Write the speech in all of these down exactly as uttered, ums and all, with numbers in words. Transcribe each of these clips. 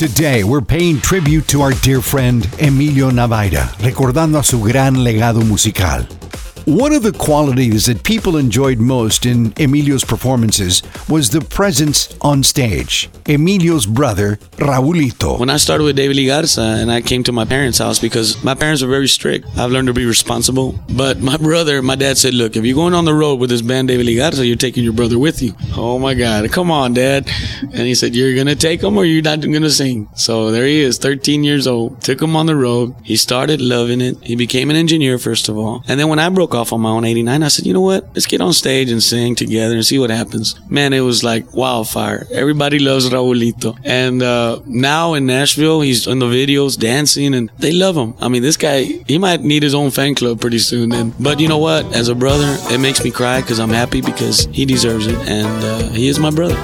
Today, we're paying tribute to our dear friend Emilio Navaira, recordando a su gran legado musical. One of the qualities that people enjoyed most in Emilio's performances was the presence on stage. Emilio's brother, Raulito. When I started with David Lee Garza and I came to my parents' house because my parents were very strict, I've learned to be responsible. But my brother, my dad said, look, if you're going on the road with this band David Lee Garza, you're taking your brother with you. Oh my God, come on, Dad. And he said, you're going to take him or you're not going to sing. So there he is, thirteen years old. Took him on the road. He started loving it. He became an engineer, first of all. And then when I broke off on my own eighty-nine, I said, you know what? Let's get on stage and sing together and see what happens. Man, it was like wildfire. Everybody loves Raulito. And uh, now in Nashville, he's in the videos dancing and they love him. I mean, this guy, he might need his own fan club pretty soon. And, but you know what? As a brother, it makes me cry because I'm happy because he deserves it. And uh, he is my brother.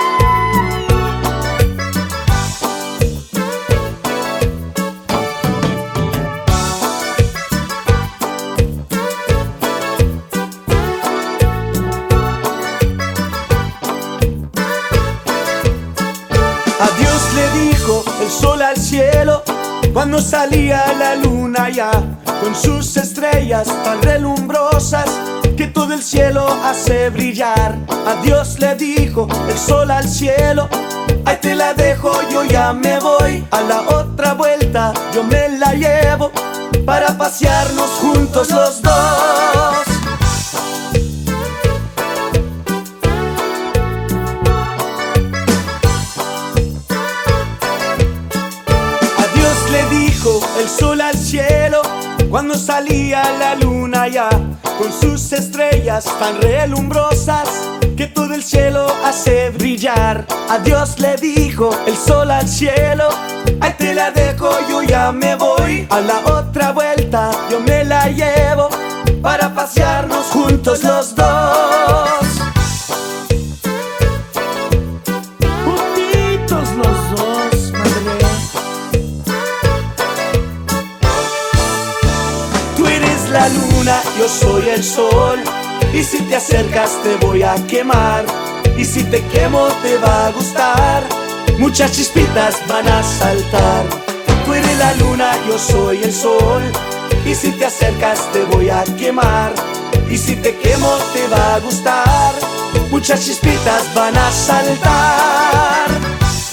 Adiós le dijo el sol al cielo cuando salía la luna ya con sus estrellas tan relumbrosas que todo el cielo hace brillar. Adiós le dijo el sol al cielo, ahí te la dejo, yo ya me voy. A la otra vuelta yo me la llevo para pasearnos juntos los dos. El sol al cielo cuando salía la luna ya con sus estrellas tan relumbrosas que todo el cielo hace brillar. Adiós le dijo el sol al cielo, ahí te la dejo, yo ya me voy. A la otra vuelta yo me la llevo para pasearnos juntos los dos. Juntitos los dos, madre. La luna, yo soy el sol, y si te acercas te voy a quemar, y si te quemo te va a gustar, muchas chispitas van a saltar. Tú eres la luna, yo soy el sol, y si te acercas te voy a quemar, y si te quemo te va a gustar, muchas chispitas van a saltar.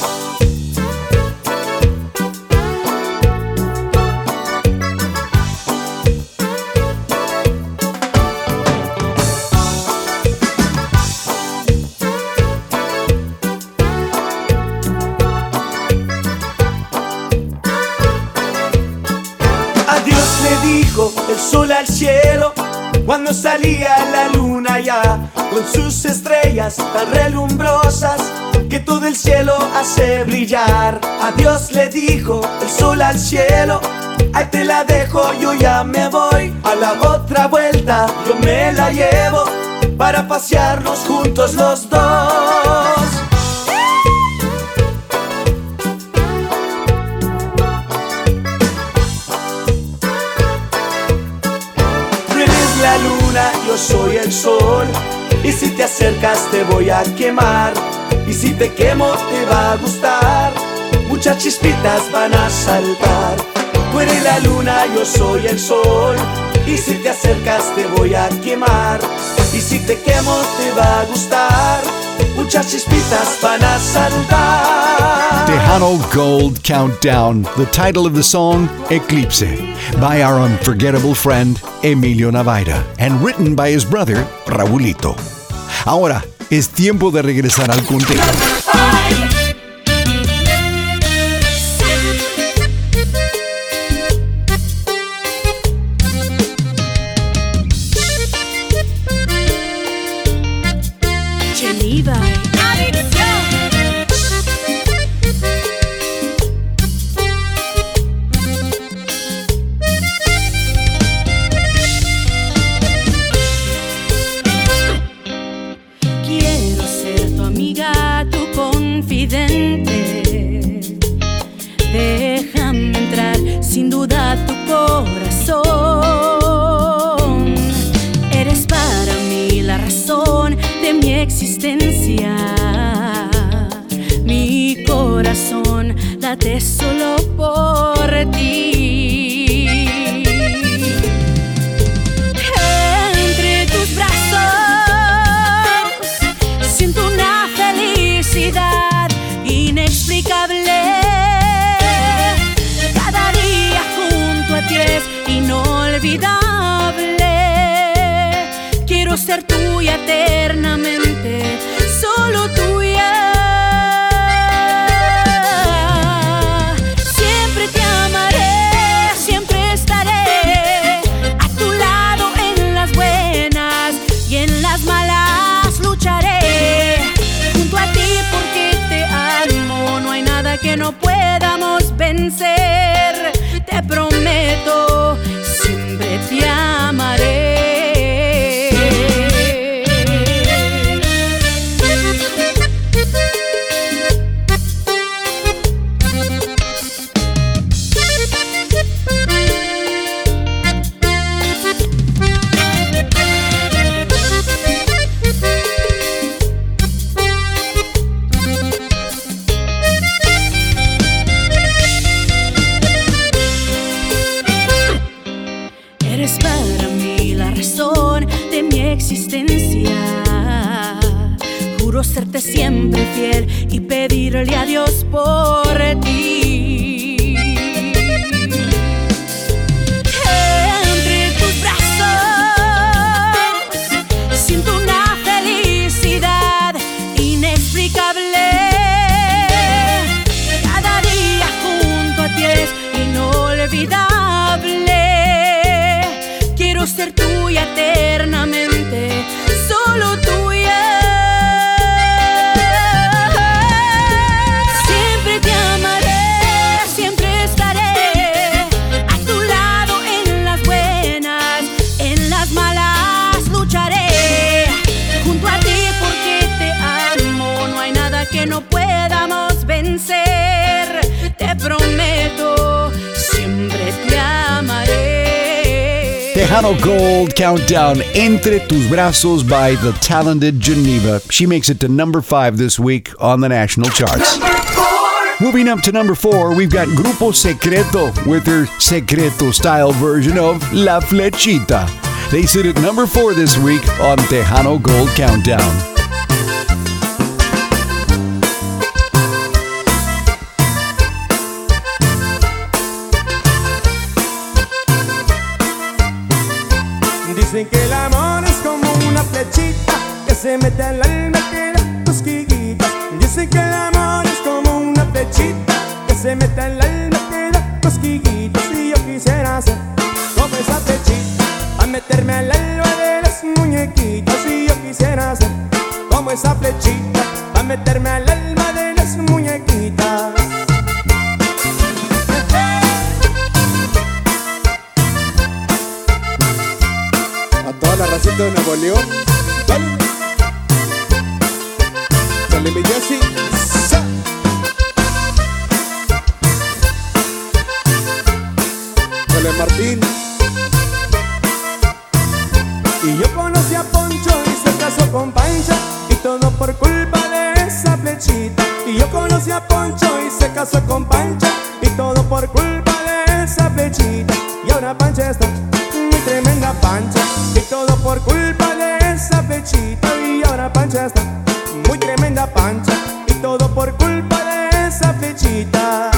Dijo el sol al cielo cuando salía la luna ya con sus estrellas tan relumbrosas que todo el cielo hace brillar. Adiós le dijo el sol al cielo, ahí te la dejo, yo ya me voy. A la otra vuelta yo me la llevo para pasearnos juntos los dos. La luna, yo soy el sol, y si te acercas te voy a quemar, y si te quemo te va a gustar, muchas chispitas van a saltar. Tú eres la luna, yo soy el sol, y si te acercas te voy a quemar, y si te quemo te va a gustar, muchas chispitas van a saltar. Tejano Gold Countdown, the title of the song, Eclipse, by our unforgettable friend Emilio Navaira, and written by his brother, Raulito. Ahora, es tiempo de regresar al conteo. Déjame entrar sin duda a tu corazón. Eres para mí la razón de mi existencia. Mi corazón, la quédate solo por ti. Entre tus brazos siento una felicidad inexplicable. Cada día junto a ti es inolvidable. Quiero ser tuya eternamente, solo tuya. Siempre te amaré, siempre estaré a tu lado en las buenas y en las malas lucharé junto a ti porque te amo. No hay nada que no podamos vencer. Te prometo, siempre te amaré. Eres para mí la razón de mi existencia. Juro serte siempre fiel y pedirle a Dios por ti. Entre tus brazos siento una felicidad inexplicable. Cada día junto a ti es inolvidable. Quiero ser tuya eternamente, solo tuya. Siempre te amaré, siempre estaré a tu lado en las buenas, en las malas lucharé junto a ti porque te amo. No hay nada que no podamos vencer. Te prometo, siempre te amaré. Tejano Gold Countdown, Entre Tus Brazos by the talented Geneva. She makes it to number five this week on the national charts. Moving up to number four, we've got Grupo Secreto with their Secreto style version of La Flechita. They sit at number four this week on Tejano Gold Countdown. Dicen que el amor es como una flechita que se mete al alma y te da cosquillitas. Dicen que el amor es como una flechita que se mete al alma y te da cosquillitas. Y yo quisiera ser como esa flechita para meterme al alma de las muñequitas. Y yo quisiera ser como esa flechita para meterme al alma de las muñequitas. La racita de Nuevo León, dale, dale mi Jessy, sa. Dale Martín. Y yo conocí a Poncho y se casó con Pancha, y todo por culpa de esa flechita. Y yo conocí a Poncho y se casó con Pancha, y todo por culpa de esa flechita. Y ahora Pancha está muy tremenda Pancha, y todo por culpa de esa flechita. Y ahora Pancha está muy tremenda Pancha, y todo por culpa de esa flechita.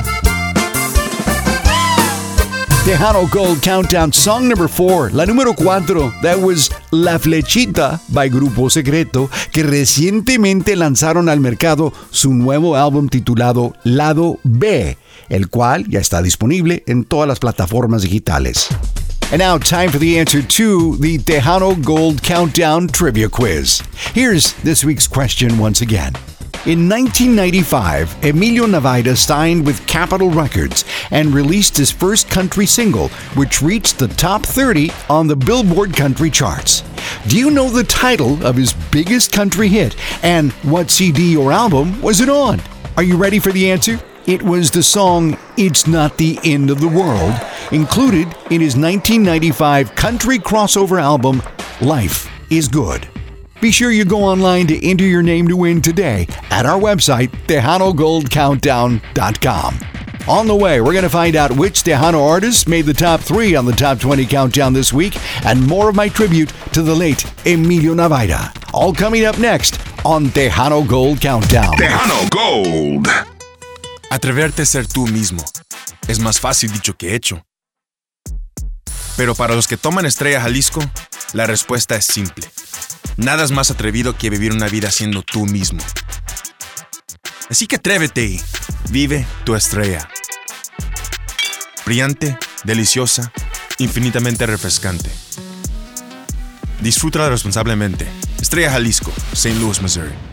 Tejano Gold Countdown, song number four, la número cuatro. That was La Flechita by Grupo Secreto, que recientemente lanzaron al mercado su nuevo álbum titulado Lado B, el cual ya está disponible en todas las plataformas digitales. And now, time for the answer to the Tejano Gold Countdown Trivia Quiz. Here's this week's question once again. In nineteen ninety-five, Emilio Navaida signed with Capitol Records and released his first country single, which reached the top thirty on the Billboard country charts. Do you know the title of his biggest country hit, and what C D or album was it on? Are you ready for the answer? It was the song It's Not the End of the World, included in his nineteen ninety-five country crossover album, Life is Good. Be sure you go online to enter your name to win today at our website, tejano gold countdown dot com. On the way, we're going to find out which Tejano artists made the top three on the Top twenty Countdown this week, and more of my tribute to the late Emilio Navaira. All coming up next on Tejano Gold Countdown. Tejano Gold. Atreverte a ser tú mismo es más fácil dicho que hecho. Pero para los que toman Estrella Jalisco, la respuesta es simple. Nada es más atrevido que vivir una vida siendo tú mismo. Así que atrévete y vive tu estrella. Brillante, deliciosa, infinitamente refrescante. Disfrútala responsablemente. Estrella Jalisco, Saint Louis, Missouri.